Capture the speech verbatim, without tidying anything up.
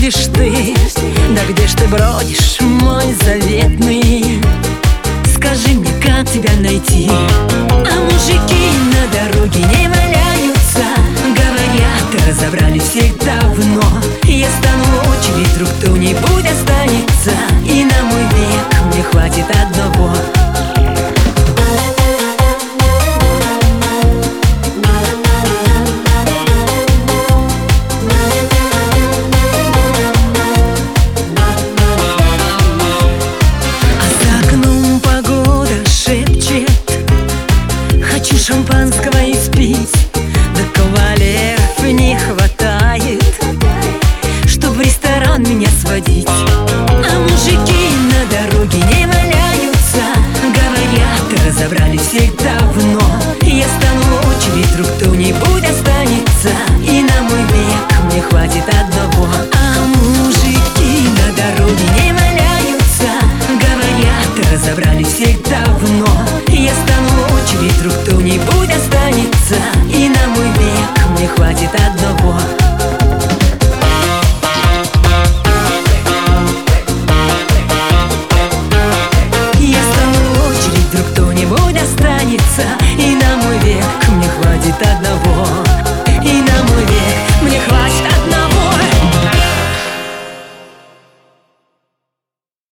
будешь ты? Да где ж ты бродишь, мой заветный? Скажи мне, как тебя найти? А мужики на дороге не валяются. Говорят, разобрали всех давно. Я стану в очередь, вдруг кто-нибудь останется, и на мой век мне хватит одного. Хочу шампанского испить, да кавалеров не хватает, чтоб в ресторан меня сводить. А мужики на дороге не валяются. Говорят, разобрали всех давно. Я стану в очередь, вдруг кто-нибудь останется, и на мой век мне хватит одного. А мужики на дороге не валяются. Говорят, разобрали всех давно. Я стану в очередь, вдруг кто-нибудь останется, и на мой век мне хватит одного. Я стану в очередь, вдруг кто-нибудь останется, и на мой век мне хватит одного.